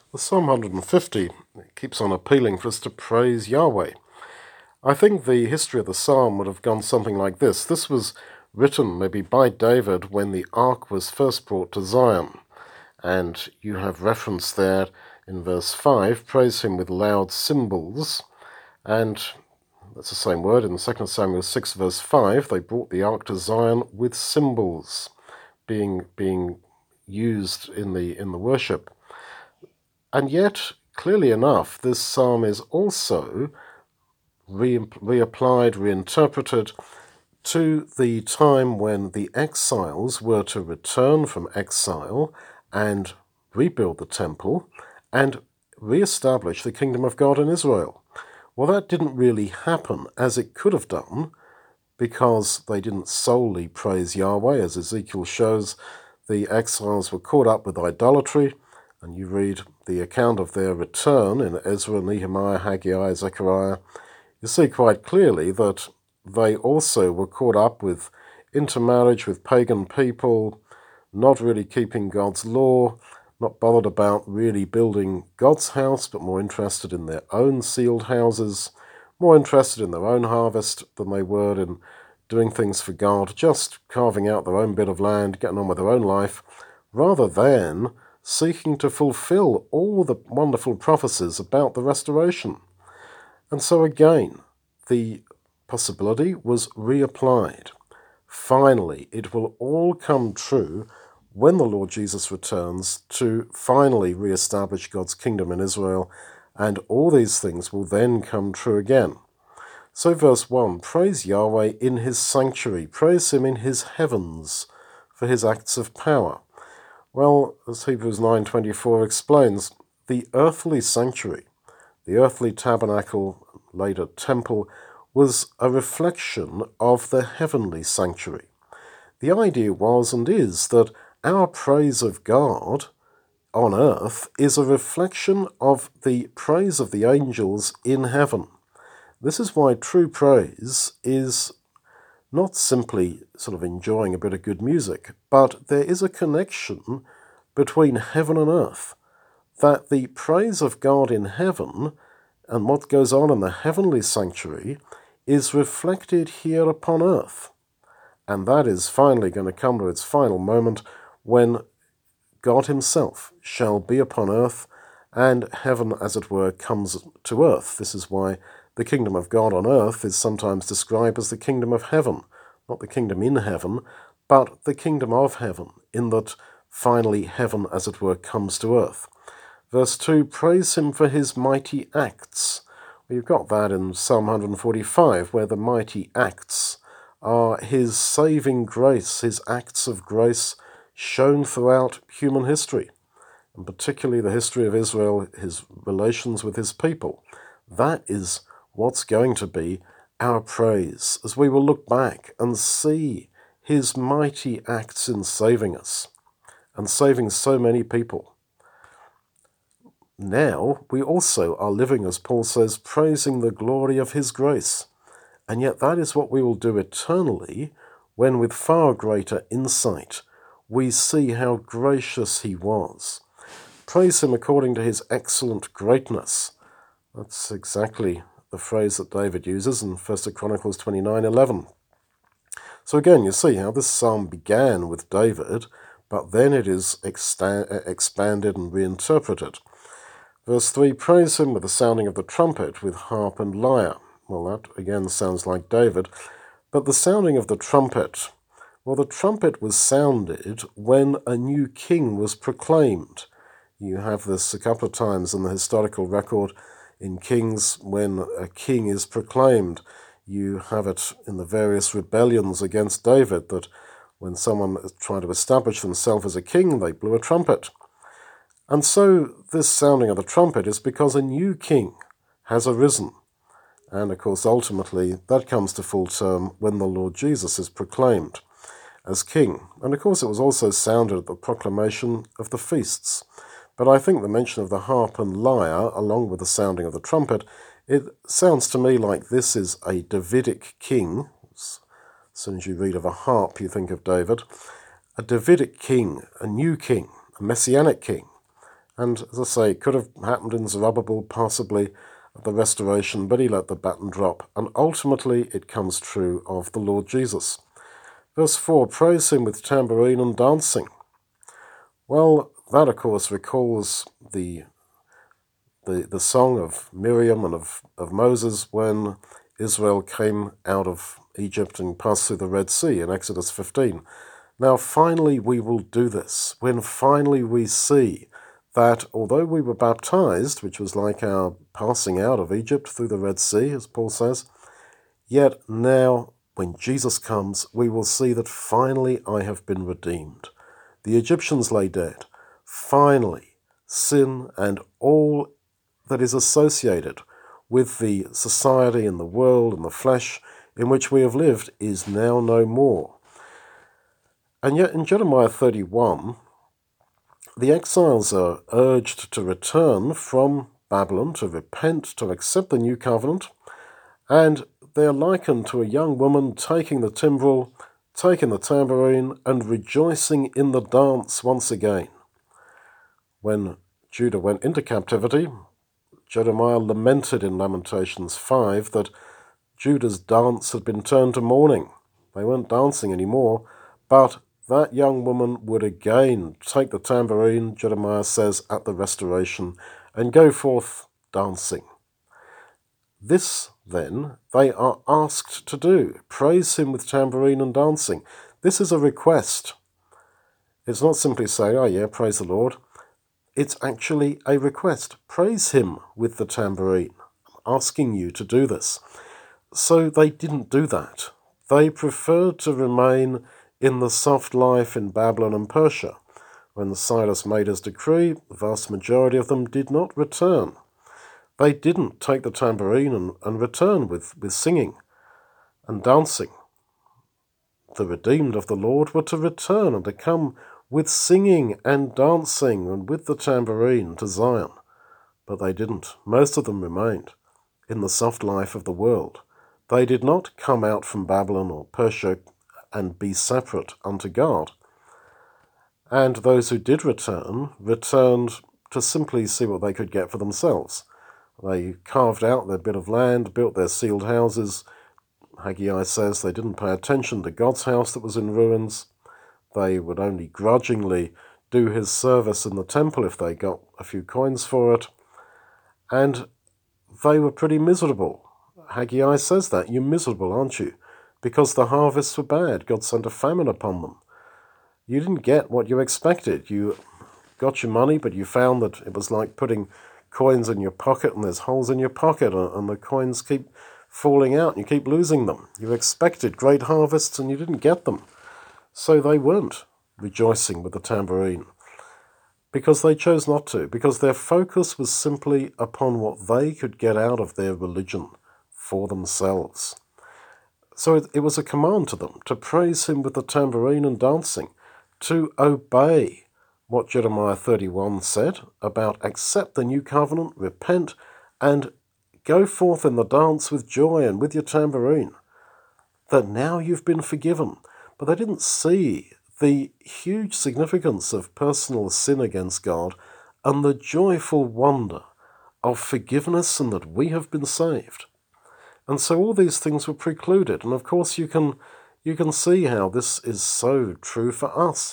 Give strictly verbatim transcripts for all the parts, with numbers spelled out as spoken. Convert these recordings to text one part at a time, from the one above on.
The Psalm one hundred fifty keeps on appealing for us to praise Yahweh. I think the history of the psalm would have gone something like this. This was written maybe by David when the ark was first brought to Zion. And you have reference there in verse five, praise him with loud cymbals. And that's the same word in Second Samuel six verse five, they brought the ark to Zion with cymbals being being used in the in the worship. And yet, clearly enough, this psalm is also re- reapplied, reinterpreted to the time when the exiles were to return from exile and rebuild the temple and re-establish the kingdom of God in Israel. Well, that didn't really happen as it could have done, because they didn't solely praise Yahweh. As Ezekiel shows, the exiles were caught up with idolatry, and you read the account of their return in Ezra, Nehemiah, Haggai, Zechariah. You see quite clearly that they also were caught up with intermarriage with pagan people, not really keeping God's law, not bothered about really building God's house, but more interested in their own sealed houses, more interested in their own harvest than they were in doing things for God, just carving out their own bit of land, getting on with their own life, rather than seeking to fulfill all the wonderful prophecies about the restoration. And so again, the possibility was reapplied. Finally, it will all come true when the Lord Jesus returns to finally re-establish God's kingdom in Israel, and all these things will then come true again. So verse one, praise Yahweh in his sanctuary, praise him in his heavens for his acts of power. Well, as Hebrews nine twenty-four explains, the earthly sanctuary, the earthly tabernacle, later temple, was a reflection of the heavenly sanctuary. The idea was and is that our praise of God on earth is a reflection of the praise of the angels in heaven. This is why true praise is not simply sort of enjoying a bit of good music, but there is a connection between heaven and earth, that the praise of God in heaven and what goes on in the heavenly sanctuary is reflected here upon earth. And that is finally going to come to its final moment when God himself shall be upon earth, and heaven, as it were, comes to earth. This is why the kingdom of God on earth is sometimes described as the kingdom of heaven, not the kingdom in heaven, but the kingdom of heaven, in that finally heaven, as it were, comes to earth. Verse two, praise him for his mighty acts. Well, you've got that in Psalm one hundred forty-five, where the mighty acts are his saving grace, his acts of grace shown throughout human history, and particularly the history of Israel, his relations with his people. That is what's going to be our praise, as we will look back and see his mighty acts in saving us, and saving so many people. Now we also are living, as Paul says, praising the glory of his grace. And yet that is what we will do eternally, when with far greater insight we see how gracious he was. Praise him according to his excellent greatness. That's exactly the phrase that David uses in First Chronicles twenty-nine eleven. So again, you see how this psalm began with David, but then it is exta- expanded and reinterpreted. Verse three, praise him with the sounding of the trumpet, with harp and lyre. Well, that again sounds like David. But the sounding of the trumpet, well, the trumpet was sounded when a new king was proclaimed. You have this a couple of times in the historical record in Kings when a king is proclaimed. You have it in the various rebellions against David, that when someone tried to establish themselves as a king, they blew a trumpet. And so this sounding of the trumpet is because a new king has arisen. And of course, ultimately, that comes to full term when the Lord Jesus is proclaimed as king. And of course, it was also sounded at the proclamation of the feasts. But I think the mention of the harp and lyre, along with the sounding of the trumpet, it sounds to me like this is a Davidic king. As soon as you read of a harp, you think of David. A Davidic king, a new king, a messianic king. And as I say, it could have happened in Zerubbabel, possibly at the restoration, but he let the baton drop. And ultimately it comes true of the Lord Jesus. Verse four, praise him with tambourine and dancing. Well, that of course recalls the the, the song of Miriam and of, of Moses when Israel came out of Egypt and passed through the Red Sea in Exodus fifteen. Now finally we will do this, when finally we see that although we were baptized, which was like our passing out of Egypt through the Red Sea, as Paul says, yet now when Jesus comes, we will see that finally I have been redeemed. The Egyptians lay dead. Finally, sin and all that is associated with the society and the world and the flesh in which we have lived is now no more. And yet in Jeremiah thirty-one, the exiles are urged to return from Babylon, to repent, to accept the new covenant, and they are likened to a young woman taking the timbrel, taking the tambourine, and rejoicing in the dance once again. When Judah went into captivity, Jeremiah lamented in Lamentations five that Judah's dance had been turned to mourning. They weren't dancing anymore, but that young woman would again take the tambourine, Jeremiah says, at the restoration, and go forth dancing. This, then, they are asked to do. Praise him with tambourine and dancing. This is a request. It's not simply saying, oh yeah, praise the Lord. It's actually a request. Praise him with the tambourine. I'm asking you to do this. So they didn't do that. They preferred to remain in the soft life in Babylon and Persia. When Cyrus made his decree, the vast majority of them did not return. They didn't take the tambourine and, and return with, with singing and dancing. The redeemed of the Lord were to return and to come with singing and dancing and with the tambourine to Zion. But they didn't. Most of them remained in the soft life of the world. They did not come out from Babylon or Persia and be separate unto God. And those who did return, returned to simply see what they could get for themselves. They carved out their bit of land, built their sealed houses. Haggai says they didn't pay attention to God's house that was in ruins. They would only grudgingly do his service in the temple if they got a few coins for it. And they were pretty miserable. Haggai says that. You're miserable, aren't you? Because the harvests were bad. God sent a famine upon them. You didn't get what you expected. You got your money, but you found that it was like putting coins in your pocket and there's holes in your pocket and the coins keep falling out and you keep losing them. You expected great harvests and you didn't get them. So they weren't rejoicing with the tambourine because they chose not to, because their focus was simply upon what they could get out of their religion for themselves. So it, it was a command to them to praise him with the tambourine and dancing, to obey what Jeremiah thirty-one said about accept the new covenant, repent, and go forth in the dance with joy and with your tambourine, that now you've been forgiven. But they didn't see the huge significance of personal sin against God and the joyful wonder of forgiveness and that we have been saved. And so all these things were precluded. And of course you can you can see how this is so true for us.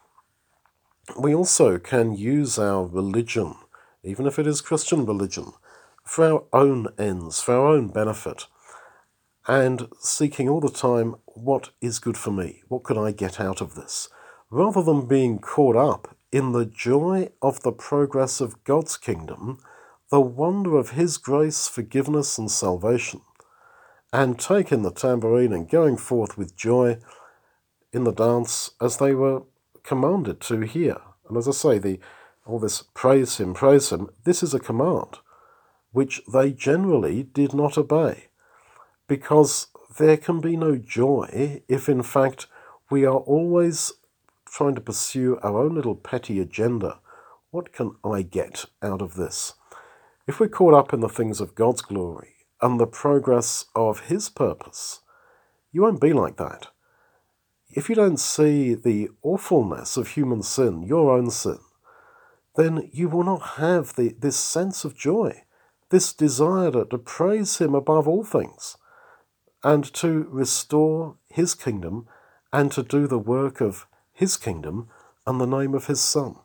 We also can use our religion, even if it is Christian religion, for our own ends, for our own benefit, and seeking all the time, what is good for me? What could I get out of this? Rather than being caught up in the joy of the progress of God's kingdom, the wonder of his grace, forgiveness, and salvation, and taking the tambourine and going forth with joy in the dance as they were commanded to here. And as I say, the all this praise him, praise him, this is a command which they generally did not obey, because there can be no joy if in fact we are always trying to pursue our own little petty agenda. What can I get out of this? If we're caught up in the things of God's glory and the progress of his purpose, you won't be like that. If you don't see the awfulness of human sin, your own sin, then you will not have the, this sense of joy, this desire to, to praise him above all things, and to restore his kingdom and to do the work of his kingdom in the name of his Son.